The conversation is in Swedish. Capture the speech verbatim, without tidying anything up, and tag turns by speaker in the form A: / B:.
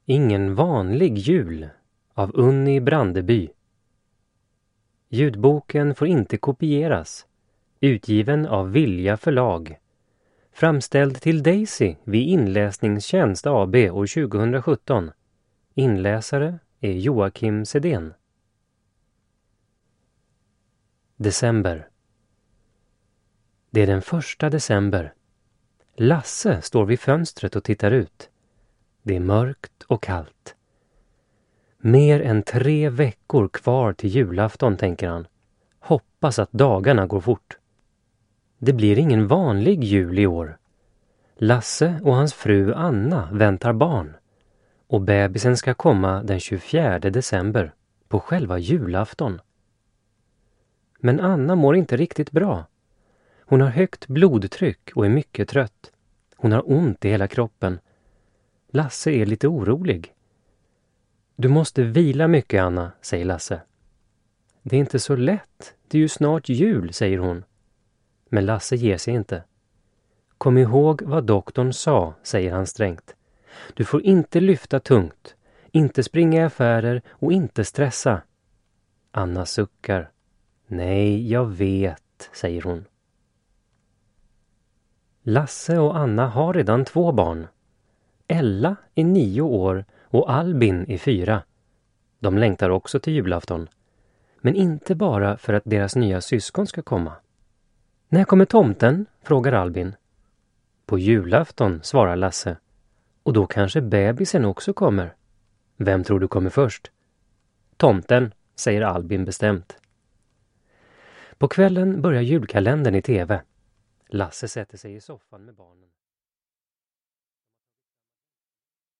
A: Ingen vanlig jul av Unni Brandeby. Ljudboken får inte kopieras. Utgiven av Vilja förlag. Framställd till Daisy vid Inläsningstjänst A B år tjugohundrasjutton. Inläsare är Joakim Sedén. December. Det är den första december. Lasse står vid fönstret och tittar ut. Det är mörkt och kallt. Mer än tre veckor kvar till julafton, tänker han. Hoppas att dagarna går fort. Det blir ingen vanlig jul i år. Lasse och hans fru Anna väntar barn. Och bebisen ska komma den tjugofjärde december, på själva julafton. Men Anna mår inte riktigt bra. Hon har högt blodtryck och är mycket trött. Hon har ont i hela kroppen. Lasse är lite orolig. Du måste vila mycket, Anna, säger Lasse. Det är inte så lätt. Det är ju snart jul, säger hon. Men Lasse ger sig inte. Kom ihåg vad doktorn sa, säger han strängt. Du får inte lyfta tungt, inte springa i affärer och inte stressa. Anna suckar. Nej, jag vet, säger hon. Lasse och Anna har redan två barn. Ella är nio år och Albin är fyra. De längtar också till julafton. Men inte bara för att deras nya syskon ska komma. När kommer tomten? Frågar Albin. På julafton, svarar Lasse. Och då kanske bebisen också kommer. Vem tror du kommer först? Tomten, säger Albin bestämt. På kvällen börjar julkalendern i tv. Lasse sätter sig i soffan med barnen.